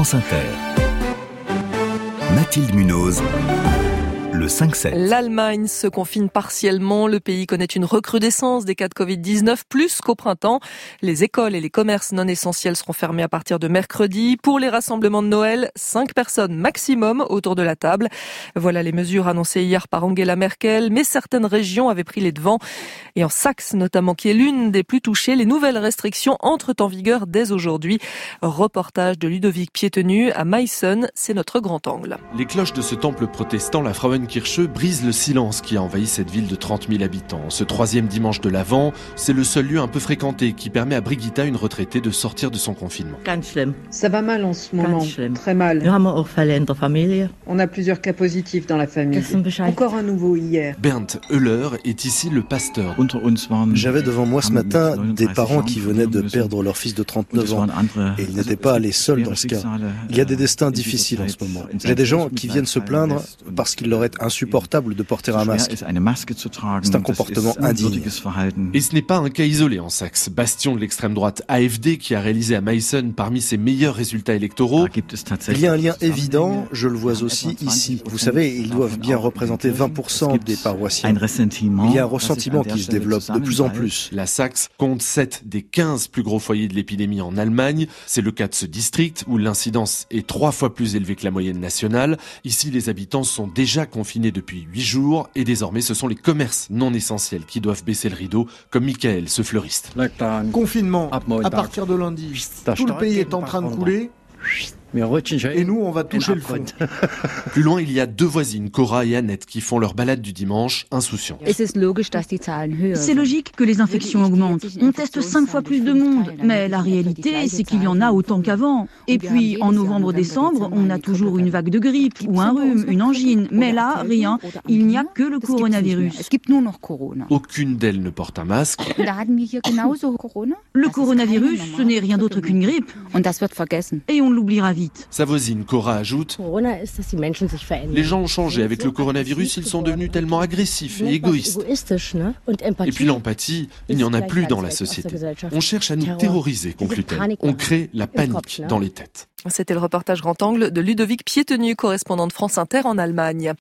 France Inter. Mathilde Munoz. Le 5-7. L'Allemagne se confine partiellement. Le pays connaît une recrudescence des cas de Covid-19, plus qu'au printemps. Les écoles et les commerces non essentiels seront fermés à partir de mercredi. Pour les rassemblements de Noël, 5 personnes maximum autour de la table. Voilà les mesures annoncées hier par Angela Merkel, mais certaines régions avaient pris les devants. Et en Saxe notamment, qui est l'une des plus touchées, les nouvelles restrictions entrent en vigueur dès aujourd'hui. Reportage de Ludovic Piétenu à Meissen, c'est notre grand angle. Les cloches de ce temple protestant, la Frauenkirche, brisent le silence qui a envahi cette ville de 30 000 habitants. Ce 3e dimanche de l'Avent, c'est le seul lieu un peu fréquenté qui permet à Brigitta, une retraitée, de sortir de son confinement. Ça va mal en ce moment, très mal. On a plusieurs cas positifs dans la famille. Encore un nouveau hier. Bernd Höller est ici le pasteur. J'avais devant moi ce matin des parents qui venaient de perdre leur fils de 39 ans. Et ils n'étaient pas les seuls dans ce cas. Il y a des destins difficiles en ce moment. Il y a des gens qui viennent se plaindre parce qu'il leur est insupportable de porter un masque. C'est un comportement indigne. Et ce n'est pas un cas isolé en Saxe. Bastion de l'extrême droite AfD qui a réalisé à Meissen parmi ses meilleurs résultats électoraux. Il y a un lien évident, je le vois aussi ici. Vous savez, ils doivent bien représenter 20% des paroissiens. Il y a un ressentiment qui se développe de plus en plus. La Saxe compte 7 des 15 plus gros foyers de l'épidémie en Allemagne. C'est le cas de ce district où l'incidence est 3 fois plus élevée que la moyenne nationale. Ici, les habitants sont déjà confinés depuis 8 jours et désormais ce sont les commerces non essentiels qui doivent baisser le rideau, comme Michael, ce fleuriste. Confinement à partir de lundi. Tout le pays est en train de couler. Et nous, on va toucher le fond. Plus loin, il y a 2 voisines, Cora et Annette, qui font leur balade du dimanche, insouciants. C'est logique que les infections augmentent. On teste 5 fois plus de monde, mais la réalité, c'est qu'il y en a autant qu'avant. Et puis, en novembre-décembre, on a toujours une vague de grippe, ou un rhume, une angine. Mais là, rien. Il n'y a que le coronavirus. Aucune d'elles ne porte un masque. Le coronavirus, ce n'est rien d'autre qu'une grippe. Et on l'oubliera vite. Sa voisine Cora ajoute: les gens ont changé avec le coronavirus, ils sont devenus tellement agressifs et égoïstes. Et puis l'empathie, il n'y en a plus dans la société. On cherche à nous terroriser, conclut-elle. On crée la panique dans les têtes. C'était le reportage grand angle de Ludovic Piétenu, correspondant de France Inter en Allemagne.